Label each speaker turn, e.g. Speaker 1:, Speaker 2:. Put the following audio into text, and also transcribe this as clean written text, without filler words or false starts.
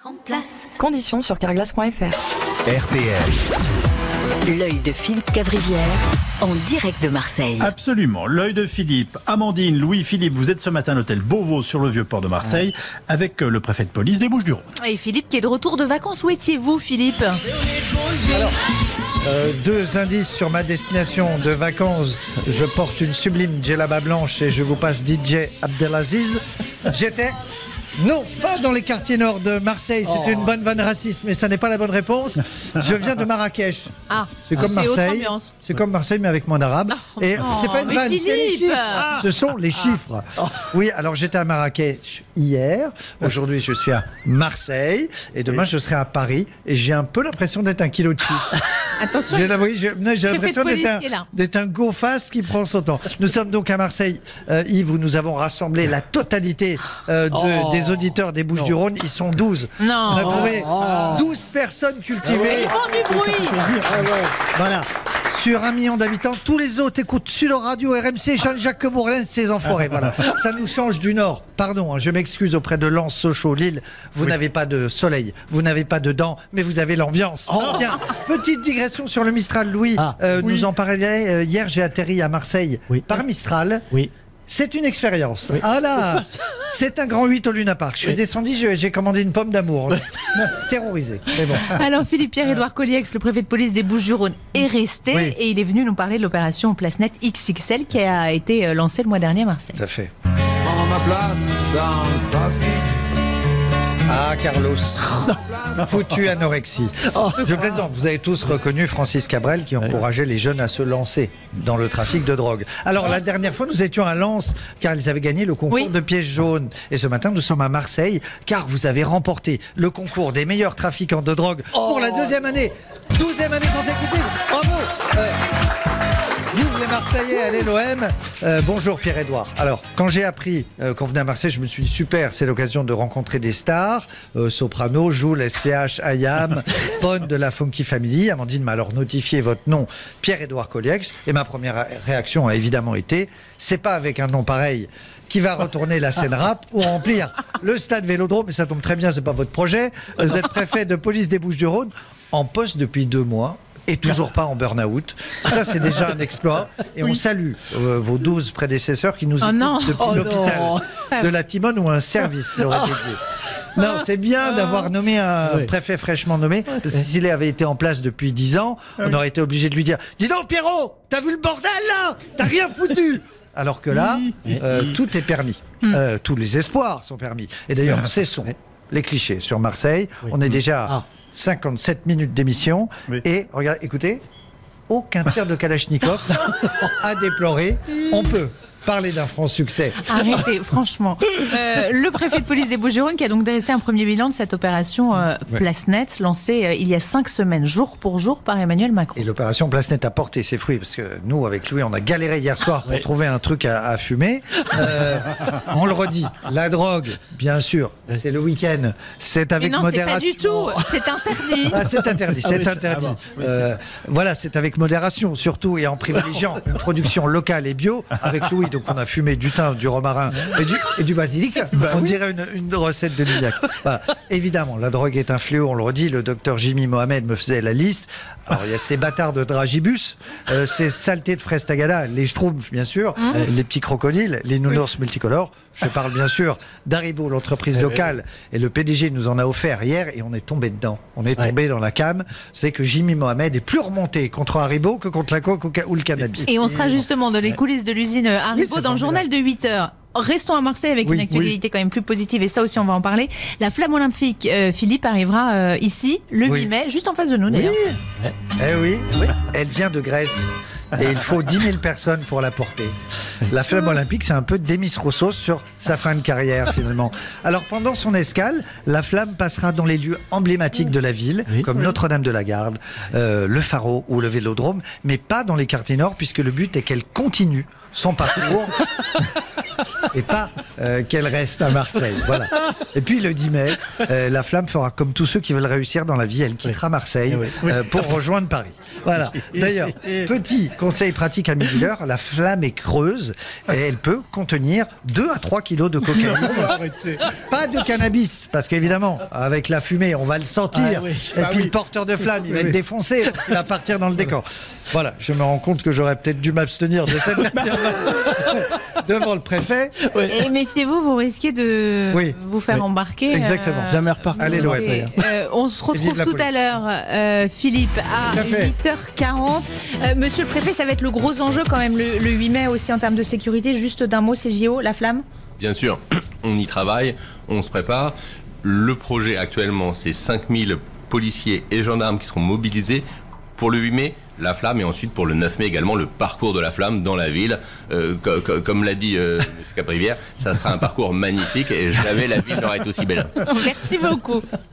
Speaker 1: Conditions sur carglass.fr.
Speaker 2: RTL.
Speaker 3: L'œil de Philippe Cavrivière, en direct de Marseille.
Speaker 4: Absolument, l'œil de Philippe. Amandine, Louis-Philippe, vous êtes ce matin à l'hôtel Beauvau sur le Vieux-Port de Marseille avec le préfet de police des Bouches-du-Rhône.
Speaker 5: Et Philippe qui est de retour de vacances. Où étiez-vous, Philippe ?
Speaker 6: Deux indices sur ma destination de vacances. Je porte une sublime djellaba blanche et je vous passe DJ Abdelaziz. J'étais... Non, pas dans les quartiers nord de Marseille. C'est une bonne vanne raciste, mais ça n'est pas la bonne réponse. Je viens de Marrakech.
Speaker 5: Ah,
Speaker 6: c'est comme Marseille. C'est comme Marseille, mais avec moins d'arabe. Et c'est pas une vanne, c'est les chiffres. Ce sont les chiffres. Oui, alors j'étais à Marrakech hier. Aujourd'hui, je suis à Marseille. Et demain, je serai à Paris. Et j'ai un peu l'impression d'être un kilo de chiffres.
Speaker 5: Attention.
Speaker 6: J'ai l'impression d'être un go fast qui prend son temps. Nous sommes donc à Marseille, Yves, où nous avons rassemblé la totalité des auditeurs des Bouches-du-Rhône. Ils sont 12.
Speaker 5: Non.
Speaker 6: On a trouvé 12 personnes cultivées.
Speaker 5: Ils font du bruit.
Speaker 6: Voilà. Sur 1 million d'habitants, tous les autres écoutent Sud Radio, RMC, Jean-Jacques Bourlin, ses enfoirés. Voilà. Ça nous change du Nord. Pardon, je m'excuse auprès de Lens, Sochaux, Lille. Vous n'avez pas de soleil, vous n'avez pas de dents, mais vous avez l'ambiance. Tiens, petite digression sur le Mistral. Louis nous en parlait hier. J'ai atterri à Marseille par Mistral.
Speaker 7: Oui.
Speaker 6: C'est une expérience. Ah là, c'est un grand 8 au Luna Park. Je suis descendu, j'ai commandé une pomme d'amour. Terrorisé. Mais bon.
Speaker 5: Alors Philippe, Pierre-Édouard Coliex, le préfet de police des Bouches-du-Rhône, est resté et il est venu nous parler de l'opération Place Net XXL qui a été lancée le mois dernier à Marseille.
Speaker 6: Tout à fait.
Speaker 8: Prends ma place dans le trafic.
Speaker 6: Ah, Carlos. Foutu anorexie. Je plaisante, vous avez tous reconnu Francis Cabrel qui encourageait les jeunes à se lancer dans le trafic de drogue. Alors, la dernière fois, nous étions à Lens car ils avaient gagné le concours de pièges jaunes. Et ce matin, nous sommes à Marseille car vous avez remporté le concours des meilleurs trafiquants de drogue pour la 2e année. 12e année consécutive. Bravo. Vive les Marseillais, allez l'OM. Bonjour Pierre-Édouard. Alors, quand j'ai appris qu'on venait à Marseille, je me suis dit super, c'est l'occasion de rencontrer des stars. Soprano, Joule, SCH, Ayam, Pone de la Funky Family. Amandine m'a alors notifié votre nom, Pierre-Édouard Coliex. Et ma première réaction a évidemment été, c'est pas avec un nom pareil qui va retourner la scène rap ou remplir le stade Vélodrome. Mais ça tombe très bien, c'est pas votre projet. Vous êtes préfet de police des Bouches-du-Rhône, en poste depuis 2 mois. Et toujours pas en burn-out. Ça, c'est déjà un exploit. Et on salue vos 12 prédécesseurs qui nous écoutent depuis l'hôpital de la Timone où un service leur est dédié. Non, c'est bien d'avoir nommé un préfet fraîchement nommé, parce que s'il avait été en place depuis 10 ans, on aurait été obligé de lui dire « Dis donc Pierrot, t'as vu le bordel là ? T'as rien foutu !» Alors que là, tout est permis. Tous les espoirs sont permis. Et d'ailleurs, cessons les clichés sur Marseille. On est déjà à 57 minutes d'émission. Et, regarde, écoutez, aucun tir de Kalachnikov à déplorer. On peut parler d'un franc succès.
Speaker 5: Arrêtez, franchement. Le préfet de police des Bouches-du-Rhône qui a donc dressé un premier bilan de cette opération Place Net, lancée il y a 5 semaines, jour pour jour, par Emmanuel Macron.
Speaker 6: Et l'opération Place Net a porté ses fruits, parce que nous, avec Louis, on a galéré hier soir pour trouver un truc à fumer. On le redit, la drogue, bien sûr, c'est le week-end, c'est avec modération.
Speaker 5: Mais non, c'est pas du tout, c'est interdit.
Speaker 6: Ah, c'est interdit, c'est interdit. Voilà, c'est avec modération, surtout, et en privilégiant une production locale et bio, avec Louis. Donc on a fumé du thym, du romarin et du basilic. On dirait une recette de Lignac. Voilà. Évidemment, la drogue est un fléau, on le redit. Le docteur Jimmy Mohamed me faisait la liste. Alors il y a ces bâtards de dragibus, ces saletés de fraises tagada, les schtroumpfs bien sûr, les petits crocodiles, les nounours multicolores. Je parle bien sûr d'Haribo, l'entreprise locale, et le PDG nous en a offert hier et on est tombé dedans. On est tombé dans la came. C'est que Jimmy Mohamed est plus remonté contre Haribo que contre la coke ou le cannabis.
Speaker 5: Et on sera justement dans les coulisses de l'usine Haribo dans le journal de 8h. Restons à Marseille avec une actualité quand même plus positive, et ça aussi on va en parler. La flamme olympique, Philippe, arrivera ici le 8 mai, juste en face de nous d'ailleurs.
Speaker 6: Elle vient de Grèce. Et il faut 10 000 personnes pour la porter. La flamme olympique, c'est un peu Demis Roussos sur sa fin de carrière finalement. Alors pendant son escale, la flamme passera dans les lieux emblématiques de la ville, comme Notre-Dame de la Garde, le Pharo ou le Vélodrome, mais pas dans les quartiers nord, puisque le but est qu'elle continue son parcours et pas qu'elle reste à Marseille. Voilà. Et puis le 10 mai, la flamme fera comme tous ceux qui veulent réussir dans la vie, elle quittera Marseille pour rejoindre Paris. Voilà. D'ailleurs, petit conseil pratique à Midi-L'heure, la flamme est creuse et elle peut contenir 2 à 3 kilos de cocaïne. Pas de cannabis, parce qu'évidemment, avec la fumée, on va le sentir. Et puis le porteur de flamme, il va être défoncé, il va partir dans le décor. Voilà, je me rends compte que j'aurais peut-être dû m'abstenir de cette matière devant le préfet.
Speaker 5: Et méfiez-vous, vous risquez de vous faire embarquer.
Speaker 6: Exactement.
Speaker 7: Jamais repartir.
Speaker 6: Allez, l'OM.
Speaker 5: On se retrouve tout à l'heure, Philippe, à 8h40. Monsieur le préfet, ça va être le gros enjeu quand même, le 8 mai aussi en termes de sécurité. Juste d'un mot, CJO, la flamme.
Speaker 2: Bien sûr, on y travaille, on se prépare. Le projet actuellement, c'est 5000 policiers et gendarmes qui seront mobilisés pour le 8 mai, la flamme, et ensuite pour le 9 mai également, le parcours de la flamme dans la ville. Comme l'a dit M. Caprivière, ça sera un parcours magnifique et jamais la ville n'aurait été aussi belle.
Speaker 5: Merci beaucoup.